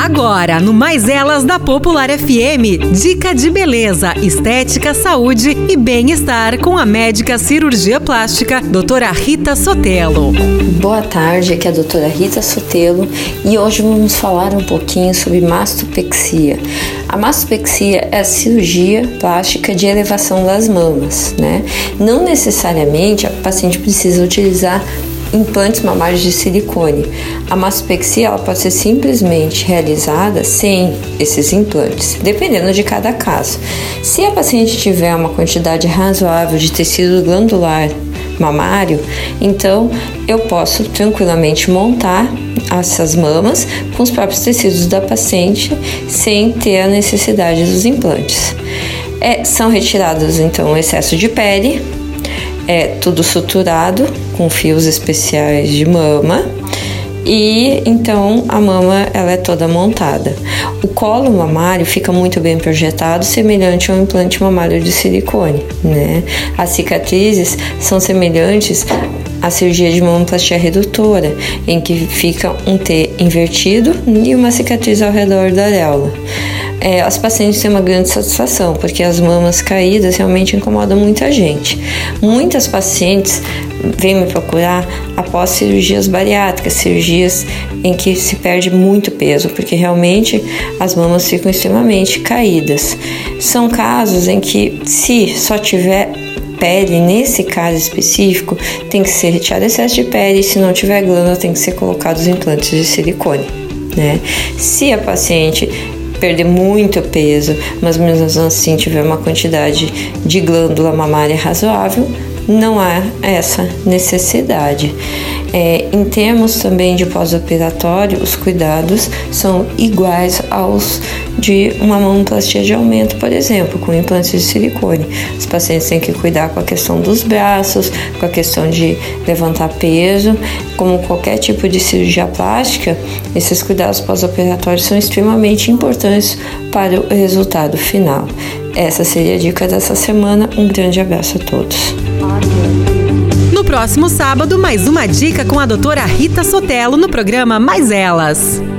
Agora, no Mais Elas da Popular FM, dica de beleza, estética, saúde e bem-estar com a médica cirurgia plástica, doutora Rita Sotelo. Boa tarde, aqui é a doutora Rita Sotelo e hoje vamos falar um pouquinho sobre mastopexia. A mastopexia é a cirurgia plástica de elevação das mamas, né? Não necessariamente a paciente precisa utilizar implantes mamários de silicone. A mastopexia ela pode ser simplesmente realizada sem esses implantes, dependendo de cada caso. Se a paciente tiver uma quantidade razoável de tecido glandular mamário, então eu posso tranquilamente montar essas mamas com os próprios tecidos da paciente sem ter a necessidade dos implantes. São retirados então o excesso de pele, tudo suturado com fios especiais de mama e então a mama ela é toda montada. O colo mamário fica muito bem projetado, semelhante ao implante mamário de silicone, né? As cicatrizes são semelhantes à cirurgia de mamoplastia redutora, em que fica um T invertido e uma cicatriz ao redor da areola. As pacientes têm uma grande satisfação, porque as mamas caídas realmente incomodam muita gente. Muitas pacientes vêm me procurar após cirurgias bariátricas, cirurgias em que se perde muito peso, porque realmente as mamas ficam extremamente caídas. São casos em que, se só tiver pele, nesse caso específico, tem que ser retirado excesso de pele, e se não tiver glândula, tem que ser colocados implantes de silicone, né? Se a paciente perder muito peso, mas mesmo assim tiver uma quantidade de glândula mamária razoável, não há essa necessidade. Em termos também de pós-operatório, os cuidados são iguais aos de uma mamoplastia de aumento, por exemplo, com implantes de silicone. Os pacientes têm que cuidar com a questão dos braços, com a questão de levantar peso. Como qualquer tipo de cirurgia plástica, esses cuidados pós-operatórios são extremamente importantes para o resultado final. Essa seria a dica dessa semana. Um grande abraço a todos. No próximo sábado, mais uma dica com a doutora Rita Sotelo no programa Mais Elas.